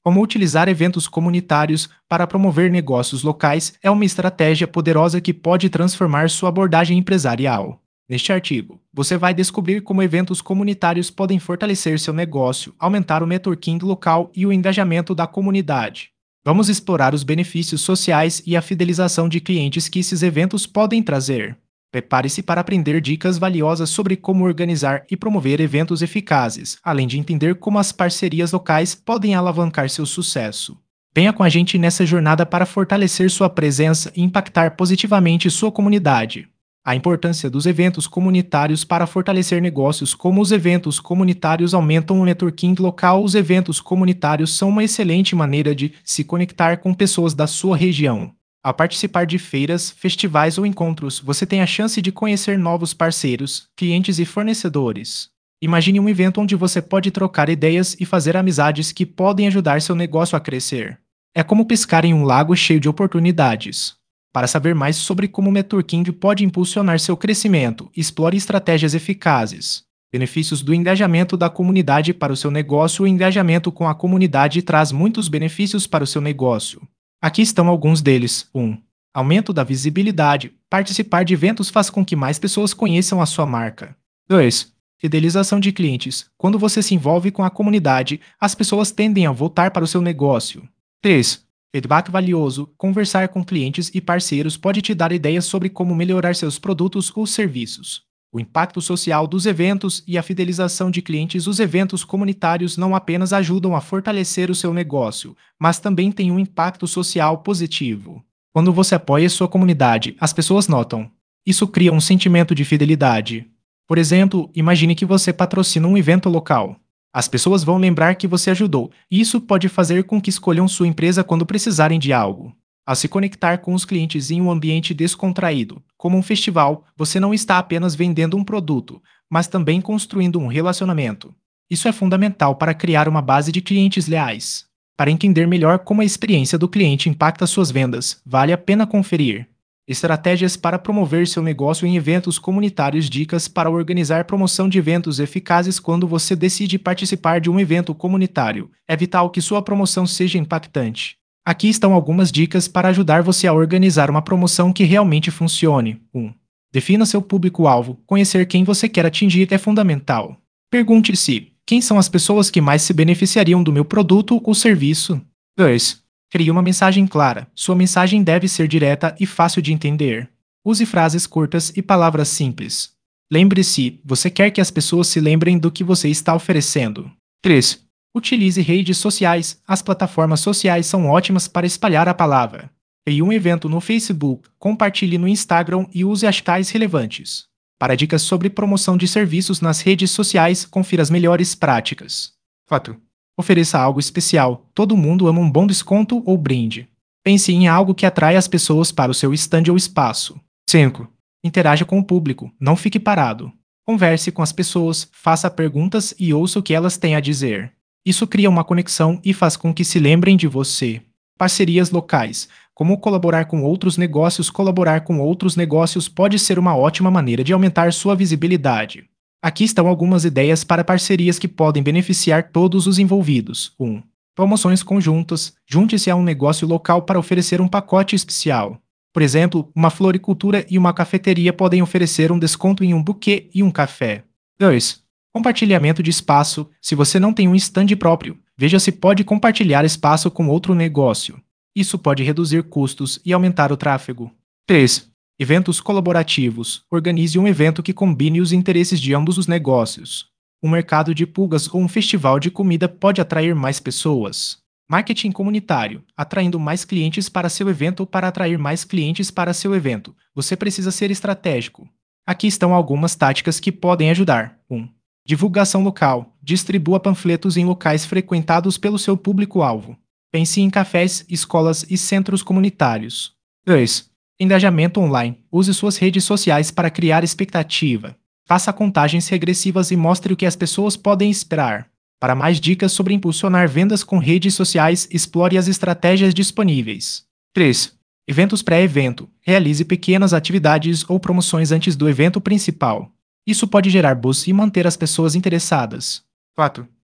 Como utilizar eventos comunitários para promover negócios locais é uma estratégia poderosa que pode transformar sua abordagem empresarial. Neste artigo, você vai descobrir como eventos comunitários podem fortalecer seu negócio, aumentar o networking local e o engajamento da comunidade. Vamos explorar os benefícios sociais e a fidelização de clientes que esses eventos podem trazer. Prepare-se para aprender dicas valiosas sobre como organizar e promover eventos eficazes, além de entender como as parcerias locais podem alavancar seu sucesso. Venha com a gente nessa jornada para fortalecer sua presença e impactar positivamente sua comunidade. A importância dos eventos comunitários para fortalecer negócios. Como os eventos comunitários aumentam o networking local, os eventos comunitários são uma excelente maneira de se conectar com pessoas da sua região. Ao participar de feiras, festivais ou encontros, você tem a chance de conhecer novos parceiros, clientes e fornecedores. Imagine um evento onde você pode trocar ideias e fazer amizades que podem ajudar seu negócio a crescer. É como pescar em um lago cheio de oportunidades. Para saber mais sobre como o networking pode impulsionar seu crescimento, explore estratégias eficazes. Benefícios do engajamento da comunidade para o seu negócio. O engajamento com a comunidade traz muitos benefícios para o seu negócio. Aqui estão alguns deles. 1. Aumento da visibilidade. Participar de eventos faz com que mais pessoas conheçam a sua marca. 2. Fidelização de clientes. Quando você se envolve com a comunidade, as pessoas tendem a voltar para o seu negócio. 3. Feedback valioso. Conversar com clientes e parceiros pode te dar ideias sobre como melhorar seus produtos ou serviços. O impacto social dos eventos e a fidelização de clientes. Os eventos comunitários não apenas ajudam a fortalecer o seu negócio, mas também têm um impacto social positivo. Quando você apoia sua comunidade, as pessoas notam. Isso cria um sentimento de fidelidade. Por exemplo, imagine que você patrocina um evento local. As pessoas vão lembrar que você ajudou, e isso pode fazer com que escolham sua empresa quando precisarem de algo. Ao se conectar com os clientes em um ambiente descontraído, como um festival, você não está apenas vendendo um produto, mas também construindo um relacionamento. Isso é fundamental para criar uma base de clientes leais. Para entender melhor como a experiência do cliente impacta suas vendas, vale a pena conferir. Estratégias para promover seu negócio em eventos comunitários. Dicas para organizar promoção de eventos eficazes. Quando você decide participar de um evento comunitário, é vital que sua promoção seja impactante. Aqui estão algumas dicas para ajudar você a organizar uma promoção que realmente funcione. 1. Defina seu público-alvo. Conhecer quem você quer atingir é fundamental. Pergunte-se: quem são as pessoas que mais se beneficiariam do meu produto ou serviço? 2. Crie uma mensagem clara. Sua mensagem deve ser direta e fácil de entender. Use frases curtas e palavras simples. Lembre-se, você quer que as pessoas se lembrem do que você está oferecendo. 3. Utilize redes sociais. As plataformas sociais são ótimas para espalhar a palavra. Crie um evento no Facebook, compartilhe no Instagram e use hashtags relevantes. Para dicas sobre promoção de serviços nas redes sociais, confira as melhores práticas. 4. Ofereça algo especial. Todo mundo ama um bom desconto ou brinde. Pense em algo que atrai as pessoas para o seu stand ou espaço. 5. Interaja com o público. Não fique parado. Converse com as pessoas, faça perguntas e ouça o que elas têm a dizer. Isso cria uma conexão e faz com que se lembrem de você. Parcerias locais. Como colaborar com outros negócios? Colaborar com outros negócios pode ser uma ótima maneira de aumentar sua visibilidade. Aqui estão algumas ideias para parcerias que podem beneficiar todos os envolvidos. 1. Promoções conjuntas. Junte-se a um negócio local para oferecer um pacote especial. Por exemplo, uma floricultura e uma cafeteria podem oferecer um desconto em um buquê e um café. 2. Compartilhamento de espaço. Se você não tem um stand próprio, veja se pode compartilhar espaço com outro negócio. Isso pode reduzir custos e aumentar o tráfego. 3. Eventos colaborativos. Organize um evento que combine os interesses de ambos os negócios. Um mercado de pulgas ou um festival de comida pode atrair mais pessoas. Marketing comunitário. Atraindo mais clientes para seu evento. Para atrair mais clientes para seu evento, você precisa ser estratégico. Aqui estão algumas táticas que podem ajudar. 1. Divulgação local. Distribua panfletos em locais frequentados pelo seu público-alvo. Pense em cafés, escolas e centros comunitários. 2. Engajamento online. Use suas redes sociais para criar expectativa. Faça contagens regressivas e mostre o que as pessoas podem esperar. Para mais dicas sobre impulsionar vendas com redes sociais, explore as estratégias disponíveis. 3. Eventos pré-evento. Realize pequenas atividades ou promoções antes do evento principal. Isso pode gerar buzz e manter as pessoas interessadas. 4.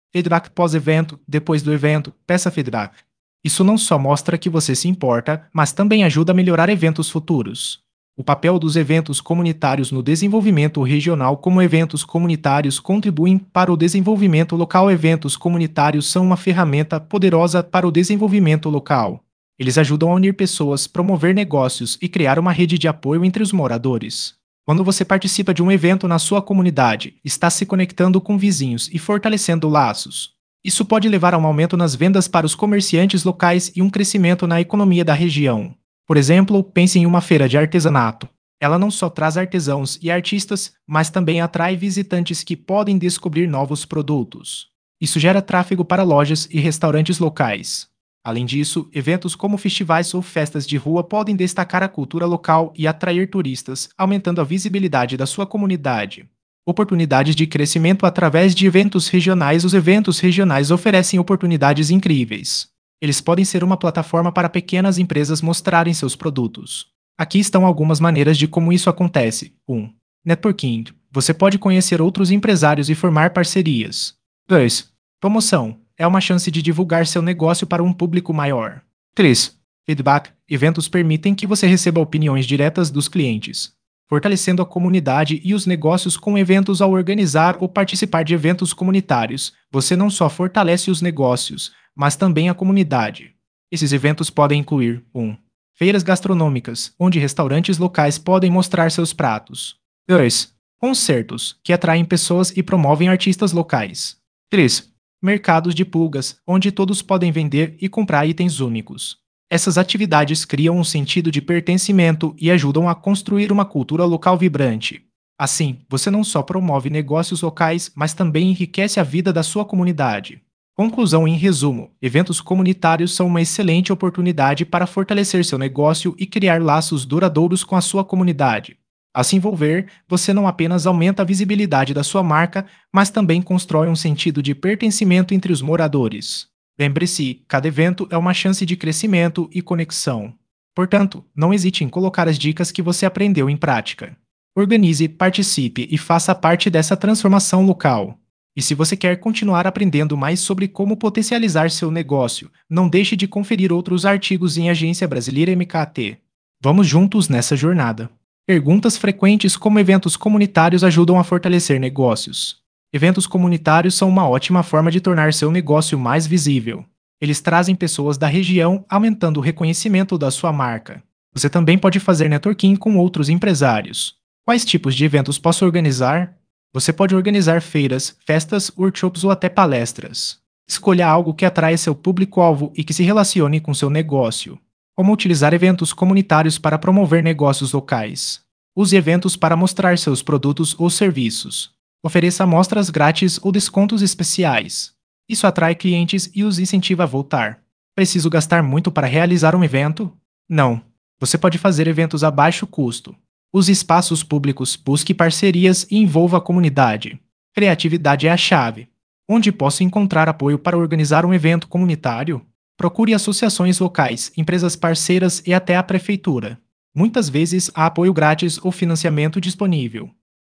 Feedback pós-evento, depois do evento, peça feedback. Isso não só mostra que você se importa, mas também ajuda a melhorar eventos futuros. O papel dos eventos comunitários no desenvolvimento regional. Como eventos comunitários contribuem para o desenvolvimento local. Eventos comunitários são uma ferramenta poderosa para o desenvolvimento local. Eles ajudam a unir pessoas, promover negócios e criar uma rede de apoio entre os moradores. Quando você participa de um evento na sua comunidade, está se conectando com vizinhos e fortalecendo laços. Isso pode levar a um aumento nas vendas para os comerciantes locais e um crescimento na economia da região. Por exemplo, pense em uma feira de artesanato. Ela não só traz artesãos e artistas, mas também atrai visitantes que podem descobrir novos produtos. Isso gera tráfego para lojas e restaurantes locais. Além disso, eventos como festivais ou festas de rua podem destacar a cultura local e atrair turistas, aumentando a visibilidade da sua comunidade. Oportunidades de crescimento através de eventos regionais. Os eventos regionais oferecem oportunidades incríveis. Eles podem ser uma plataforma para pequenas empresas mostrarem seus produtos. Aqui estão algumas maneiras de como isso acontece. 1. Networking. Você pode conhecer outros empresários e formar parcerias. 2. Promoção. É uma chance de divulgar seu negócio para um público maior. 3. Feedback. Eventos permitem que você receba opiniões diretas dos clientes, fortalecendo a comunidade e os negócios. Com eventos. Ao organizar ou participar de eventos comunitários, você não só fortalece os negócios, mas também a comunidade. Esses eventos podem incluir 1. Feiras gastronômicas, onde restaurantes locais podem mostrar seus pratos. 2. Concertos, que atraem pessoas e promovem artistas locais. 3. Mercados de pulgas, onde todos podem vender e comprar itens únicos. Essas atividades criam um sentido de pertencimento e ajudam a construir uma cultura local vibrante. Assim, você não só promove negócios locais, mas também enriquece a vida da sua comunidade. Conclusão. Em resumo, eventos comunitários são uma excelente oportunidade para fortalecer seu negócio e criar laços duradouros com a sua comunidade. Ao se envolver, você não apenas aumenta a visibilidade da sua marca, mas também constrói um sentido de pertencimento entre os moradores. Lembre-se, cada evento é uma chance de crescimento e conexão. Portanto, não hesite em colocar as dicas que você aprendeu em prática. Organize, participe e faça parte dessa transformação local. E se você quer continuar aprendendo mais sobre como potencializar seu negócio, não deixe de conferir outros artigos em Agência Brasileira MKT. Vamos juntos nessa jornada. Perguntas frequentes. Como eventos comunitários ajudam a fortalecer negócios? Eventos comunitários são uma ótima forma de tornar seu negócio mais visível. Eles trazem pessoas da região, aumentando o reconhecimento da sua marca. Você também pode fazer networking com outros empresários. Quais tipos de eventos posso organizar? Você pode organizar feiras, festas, workshops ou até palestras. Escolha algo que atraia seu público-alvo e que se relacione com seu negócio. Como utilizar eventos comunitários para promover negócios locais? Use eventos para mostrar seus produtos ou serviços. Ofereça amostras grátis ou descontos especiais. Isso atrai clientes e os incentiva a voltar. Preciso gastar muito para realizar um evento? Não. Você pode fazer eventos a baixo custo. Use espaços públicos, busque parcerias e envolva a comunidade. Criatividade é a chave. Onde posso encontrar apoio para organizar um evento comunitário? Procure associações locais, empresas parceiras e até a prefeitura. Muitas vezes há apoio grátis ou financiamento disponível.